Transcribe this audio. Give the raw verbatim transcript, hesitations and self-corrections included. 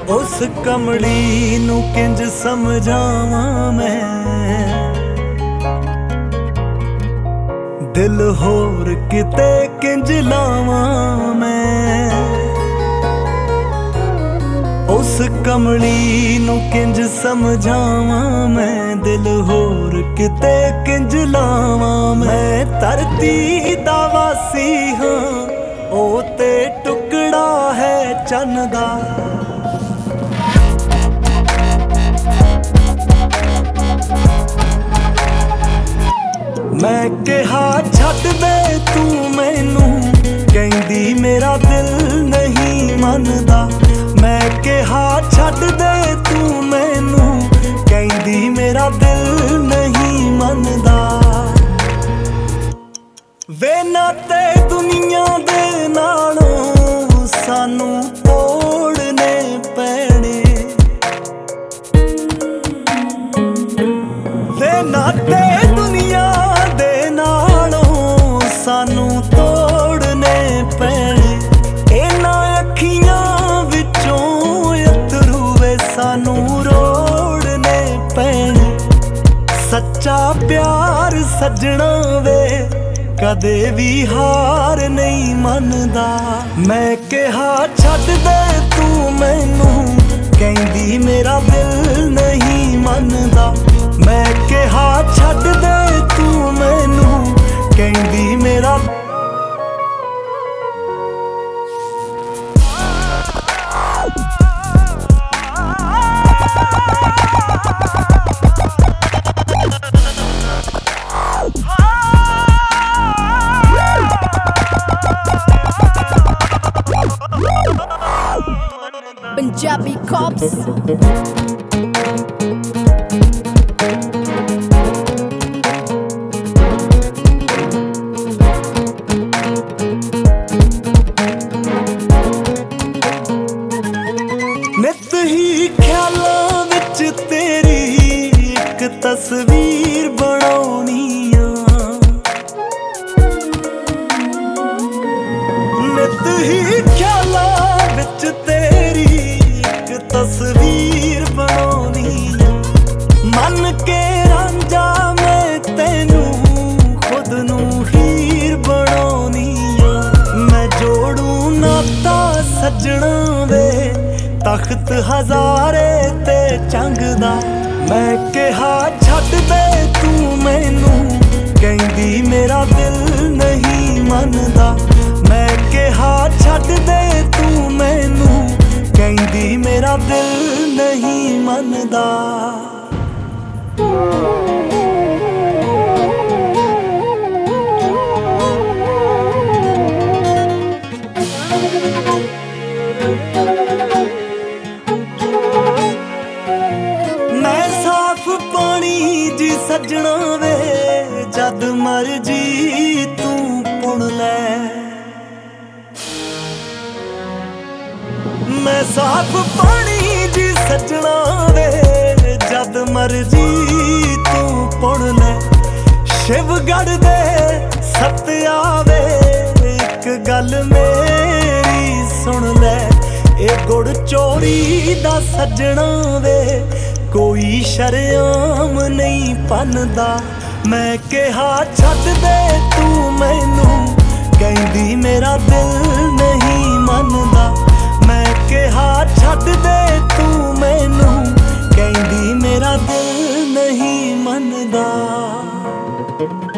उस कमली नू किंज समझावां मैं, दिल होर किते किंज लावां मैं। उस कमली नू किंज समझावां मैं, दिल होर किते किंज लावां मैं। धरती दा वासी हां ओ ते टुकड़ा है चन्न दा, मैं कहा छड्ड दे तू मैनू, कहंदी मेरा दिल नहीं मनदा। मैं कहा छड्ड दे तू मैनू, कहंदी मेरा दिल नहीं मनदा। वे नाते दुनिया दे नालों सानू तोड़ने पैणे, वे नाते दुनिया दे नालों सानू तोड़ने पैणे। इन्हां अखियां विचों अथरू वे सानू रोड़ने पैणे। सच्चा प्यार सजना वे कदे भी हार नहीं मनदा। मैं कहा छड्ड दे तू मैनू, कहंदी मेरा दिल नहीं मनदा। मैं कहा छड्ड दे तू मैनू, कहंदी मेरा Punjabi Cops. नित ही ख्यालां विच तेरी एक तस्वीर बनाउणी आ, नित ही ख्यालां विच तेरी एक तस्वीर बनाउणी आ। मन के रांझा मैं तैनू खुद नू हीर बनाउणी आ। मैं जोड़ू नाता सजना वे तख्त हजारे ते चंगदा। मैं कहा छड्ड दे तू मैनू, कहंदी मेरा दिल नहीं मनदा। मैं कहा छड्ड दे तू मैनू, कहंदी मेरा दिल नहीं मनदा। सजना वे जद मर्जी तू पुण लै, मैं साफ पानी जी सजना वे जद मर्जी तू पुण लै। शिवगढ़ दे सत्या वे एक गल मेरी सुन लै, ए गुड़ चोरी दा सजना वे कोई शरेआम नहीं पनदा। मैं कहा छड्ड दे तू मैनू, कहंदी मेरा दिल नहीं मनदा। मैं कहा छड्ड दे तू मैनू, कहंदी मेरा दिल नहीं मनदा।